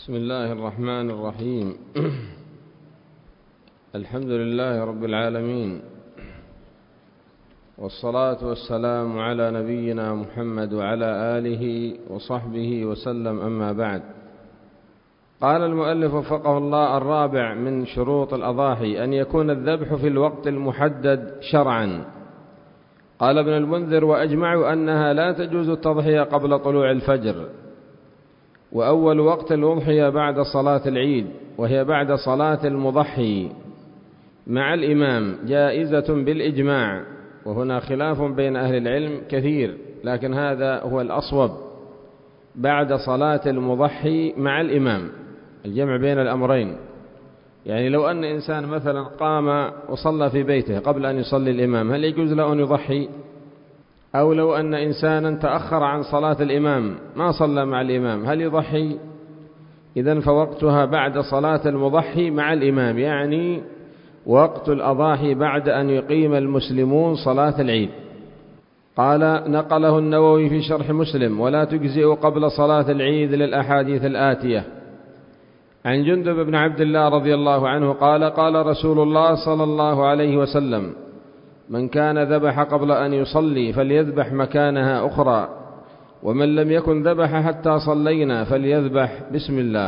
بسم الله الرحمن الرحيم. الحمد لله رب العالمين، والصلاة والسلام على نبينا محمد وعلى آله وصحبه وسلم، أما بعد. قال المؤلف وفقه الله: الرابع من شروط الأضاحي أن يكون الذبح في الوقت المحدد شرعا. قال ابن المنذر: وأجمعوا أنها لا تجوز التضحية قبل طلوع الفجر، وأول وقت الأضحية بعد صلاة العيد، وهي بعد صلاة المضحي مع الإمام، جائزة بالإجماع، وهنا خلاف بين أهل العلم كثير، لكن هذا هو الأصوب، بعد صلاة المضحي مع الإمام، الجمع بين الأمرين. يعني لو أن إنسان مثلا قام وصلى في بيته قبل أن يصلي الإمام، هل يجوز له أن يضحي؟ أو لو أن إنسانا تأخر عن صلاة الإمام ما صلى مع الإمام، هل يضحي؟ إذن فوقتها بعد صلاة المضحي مع الإمام، يعني وقت الأضاحي بعد أن يقيم المسلمون صلاة العيد. قال: نقله النووي في شرح مسلم: ولا تجزئ قبل صلاة العيد للأحاديث الآتية. عن جندب بن عبد الله رضي الله عنه قال: قال رسول الله صلى الله عليه وسلم: من كان ذبح قبل أن يصلي فليذبح مكانها أخرى، ومن لم يكن ذبح حتى صلينا فليذبح بسم الله.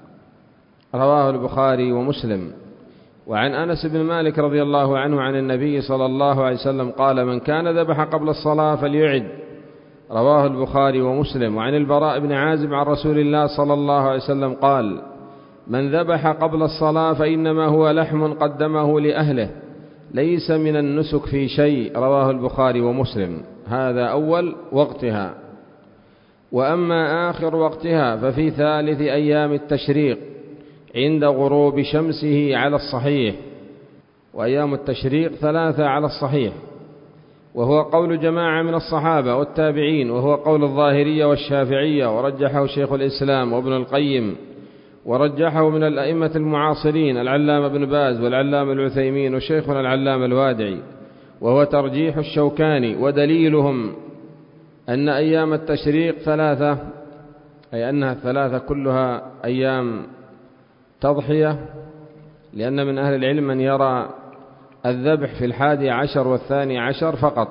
رواه البخاري ومسلم. وعن أنس بن مالك رضي الله عنه عن النبي صلى الله عليه وسلم قال: من كان ذبح قبل الصلاة فليعد. رواه البخاري ومسلم. وعن البراء بن عازب عن رسول الله صلى الله عليه وسلم قال: من ذبح قبل الصلاة فإنما هو لحم قدمه لأهله، ليس من النسك في شيء. رواه البخاري ومسلم. هذا أول وقتها. وأما آخر وقتها ففي ثالث أيام التشريق عند غروب شمسه على الصحيح، وأيام التشريق 3 على الصحيح، وهو قول جماعة من الصحابة والتابعين، وهو قول الظاهرية والشافعية، ورجحه شيخ الإسلام وابن القيم، ورجحه من الأئمة المعاصرين العلامة ابن باز والعلامة العثيمين وشيخنا العلامة الوادعي، وهو ترجيح الشوكاني. ودليلهم أن أيام التشريق 3، أي أنها 3 كلها أيام تضحية، لأن من أهل العلم من يرى الذبح في 11 و12 فقط.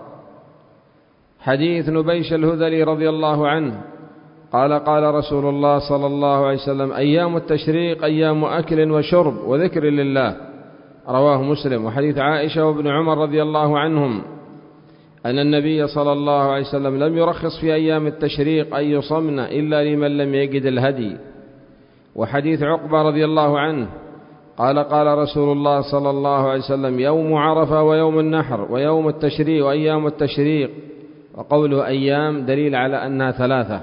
حديث نبيش الهذلي رضي الله عنه قال: قال رسول الله صلى الله عليه وسلم: أيام التشريق أيام أكل وشرب وذكر لله. رواه مسلم. وحديث عائشة وابن عمر رضي الله عنهم أن النبي صلى الله عليه وسلم لم يرخص في أيام التشريق أن يصمن إلا لمن لم يجد الهدي. وحديث عقبة رضي الله عنه قال: قال رسول الله صلى الله عليه وسلم: يوم عرفة ويوم النحر ويوم التشريق وأيام التشريق. وقوله أيام دليل على أنها 3.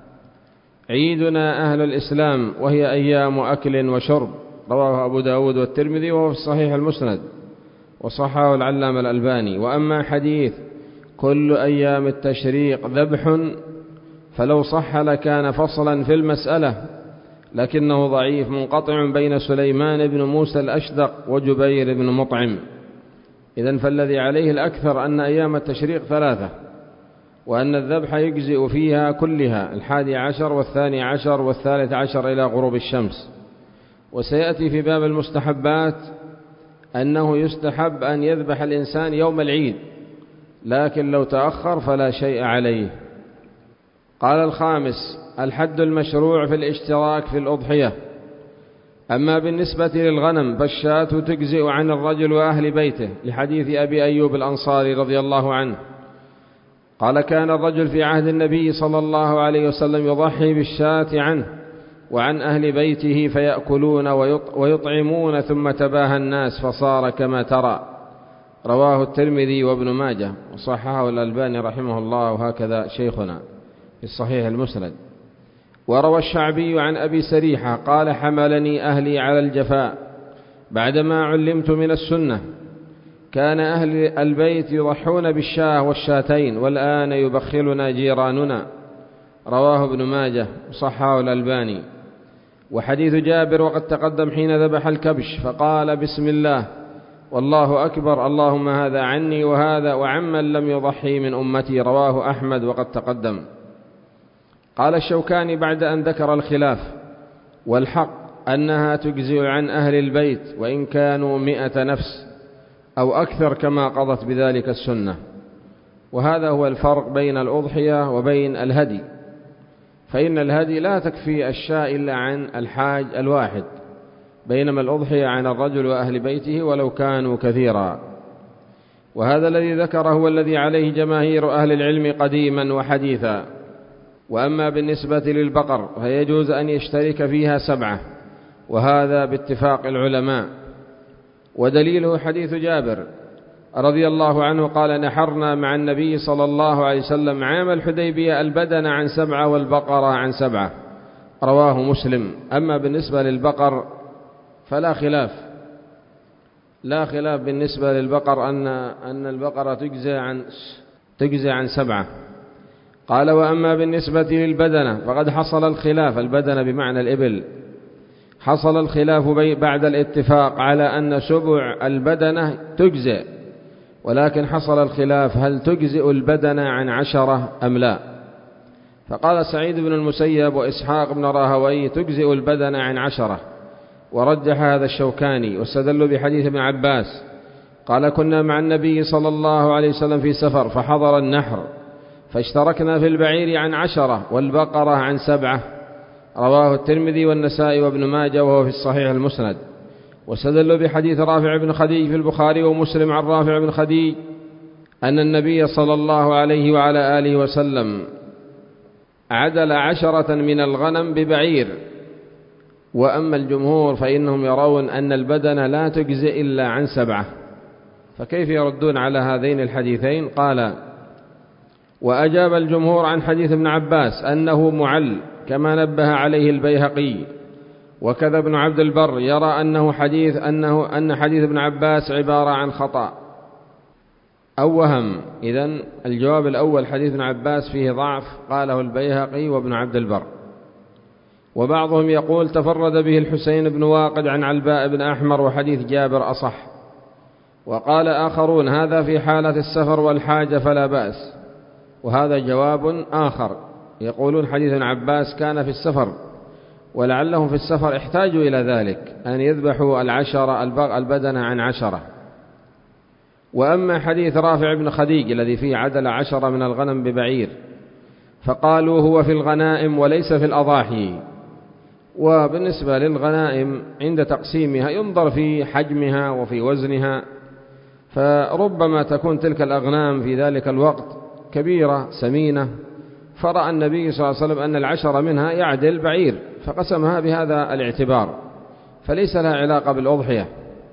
عيدنا أهل الإسلام وهي أيام أكل وشرب. رواه أبو داود والترمذي، وهو في الصحيح المسند، وصححه العلامة الألباني. وأما حديث كل أيام التشريق ذبح فلو صح لكان فصلا في المسألة، لكنه ضعيف منقطع بين سليمان بن موسى الأشدق وجبير بن مطعم. إذن فالذي عليه الأكثر أن أيام التشريق 3، وأن الذبح يجزئ فيها كلها، 11 و12 و13 إلى غروب الشمس. وسيأتي في باب المستحبات أنه يستحب أن يذبح الإنسان يوم العيد، لكن لو تأخر فلا شيء عليه. قال: الخامس: الحد المشروع في الاشتراك في الأضحية. أما بالنسبة للغنم فالشاة تجزئ عن الرجل وأهل بيته، لحديث أبي أيوب الأنصاري رضي الله عنه قال: كان الرجل في عهد النبي صلى الله عليه وسلم يضحي بالشاة عنه وعن أهل بيته فيأكلون ويطعمون، ثم تباهى الناس فصار كما ترى. رواه الترمذي وابن ماجه، وصححه الألباني رحمه الله، وهكذا شيخنا في الصحيح المسند. وروى الشعبي عن أبي سريحة قال: حملني أهلي على الجفاء بعدما علمت من السنة. كان أهل البيت يضحون بالشاة والشاتين، والآن يبخلنا جيراننا. رواه ابن ماجه، وصححه الألباني. وحديث جابر وقد تقدم حين ذبح الكبش فقال: بسم الله والله أكبر، اللهم هذا عني وهذا وعمن لم يضحي من أمتي. رواه أحمد وقد تقدم. قال الشوكاني بعد أن ذكر الخلاف: والحق أنها تجزئ عن أهل البيت وإن كانوا 100 نفس أو أكثر كما قضت بذلك السنة. وهذا هو الفرق بين الأضحية وبين الهدي، فإن الهدي لا تكفي الشاة إلا عن الحاج الواحد، بينما الأضحية عن الرجل وأهل بيته ولو كانوا كثيرا. وهذا الذي ذكره هو الذي عليه جماهير أهل العلم قديما وحديثا. وأما بالنسبة للبقر فيجوز أن يشترك فيها 7، وهذا باتفاق العلماء، ودليله حديث جابر رضي الله عنه قال: نحرنا مع النبي صلى الله عليه وسلم عام الحديبية البدن عن 7 والبقرة عن 7، رواه مسلم. أما بالنسبة للبقر فلا خلاف، لا خلاف بالنسبة للبقر أن البقرة تجزي عن 7. قال: وأما بالنسبة للبدنة فقد حصل الخلاف، البدنة بمعنى الإبل، حصل الخلاف بعد الاتفاق على أن 7 البدنة تجزئ، ولكن حصل الخلاف هل تجزئ البدنة عن 10 أم لا. فقال سعيد بن المسيب وإسحاق بن راهوي: تجزئ البدنة عن 10، ورجح هذا الشوكاني، واستدلوا بحديث ابن عباس قال: كنا مع النبي صلى الله عليه وسلم في سفر فحضر النحر فاشتركنا في البعير عن 10 والبقرة عن 7، رواه الترمذي والنسائي وابن ماجه وهو في الصحيح المسند. واستدلوا بحديث رافع بن خديج في البخاري ومسلم عن رافع بن خديج أن النبي صلى الله عليه وعلى آله وسلم عدل 10 من الغنم ببعير. وأما الجمهور فإنهم يرون أن البدنة لا تجزئ إلا عن 7، فكيف يردون على هذين الحديثين؟ قال: وأجاب الجمهور عن حديث ابن عباس أنه معل كما نبه عليه البيهقي، وكذا ابن عبد البر يرى أن حديث ابن عباس عبارة عن خطأ أو وهم. إذن الجواب الأول حديث ابن عباس فيه ضعف، قاله البيهقي وابن عبد البر. وبعضهم يقول تفرد به الحسين بن واقد عن علباء بن أحمر وحديث جابر أصح. وقال آخرون هذا في حالة السفر والحاجة فلا بأس، وهذا جواب آخر. يقولون حديث ابن عباس كان في السفر، ولعلهم في السفر احتاجوا إلى ذلك أن يذبحوا 10 البدنة عن 10. وأما حديث رافع بن خديج الذي فيه عدل 10 من الغنم ببعير فقالوا هو في الغنائم وليس في الأضاحي. وبالنسبة للغنائم عند تقسيمها ينظر في حجمها وفي وزنها، فربما تكون تلك الأغنام في ذلك الوقت كبيرة سمينة، فرأى النبي صلى الله عليه وسلم أن 10 منها يعدل بعير فقسمها بهذا الاعتبار، فليس لها علاقة بالأضحية.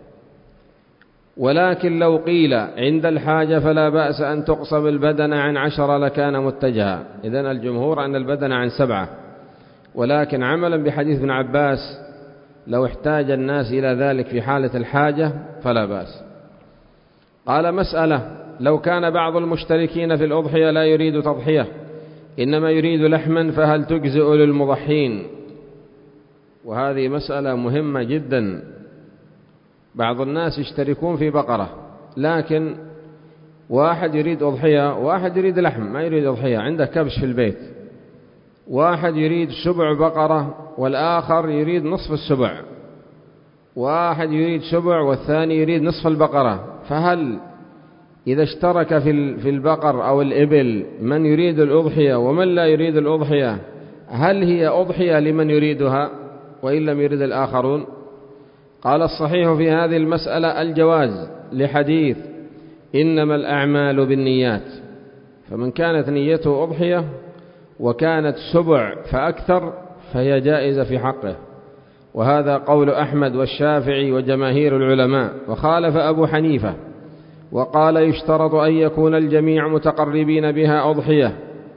ولكن لو قيل عند الحاجة فلا بأس أن تقسم البدن عن 10 لكان متجها. إذن الجمهور أن البدن عن 7، ولكن عملا بحديث ابن عباس لو احتاج الناس إلى ذلك في حالة الحاجة فلا بأس. قال: مسألة: لو كان بعض المشتركين في الأضحية لا يريد تضحية إنما يريد لحما فهل تجزئ للمضحين؟ وهذه مسألة مهمة جدا. بعض الناس يشتركون في بقرة، لكن واحد يريد أضحية واحد يريد لحم، ما يريد أضحية، عنده كبش في البيت. واحد يريد 7 بقرة والآخر يريد نصف السبع، واحد يريد 7 والثاني يريد نصف البقرة. فهل إذا اشترك في البقر أو الإبل من يريد الأضحية ومن لا يريد الأضحية، هل هي أضحية لمن يريدها وإن لم يريد الآخرون؟ قال: الصحيح في هذه المسألة الجواز لحديث إنما الأعمال بالنيات، فمن كانت نيته أضحية وكانت 7 فأكثر فهي جائزة في حقه. وهذا قول أحمد والشافعي وجماهير العلماء. وخالف أبو حنيفة وقال: يشترط أن يكون الجميع متقربين بها أضحية.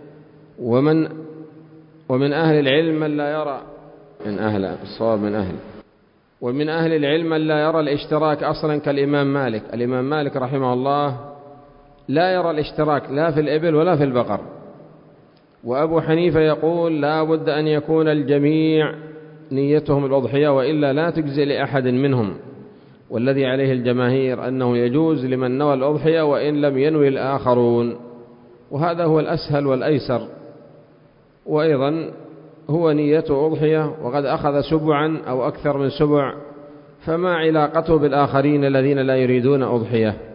ومن أهل العلم من لا يرى ومن أهل العلم من لا يرى الاشتراك أصلا كالإمام مالك. الإمام مالك رحمه الله لا يرى الاشتراك لا في الإبل ولا في البقر. وأبو حنيفة يقول لا بد أن يكون الجميع نيتهم الأضحية وإلا لا تجزي لأحد منهم. والذي عليه الجماهير أنه يجوز لمن نوى الأضحية وإن لم ينوي الآخرون، وهذا هو الأسهل والأيسر. وأيضا هو نيته أضحية وقد أخذ سبعا أو أكثر من سبع، فما علاقته بالآخرين الذين لا يريدون أضحية؟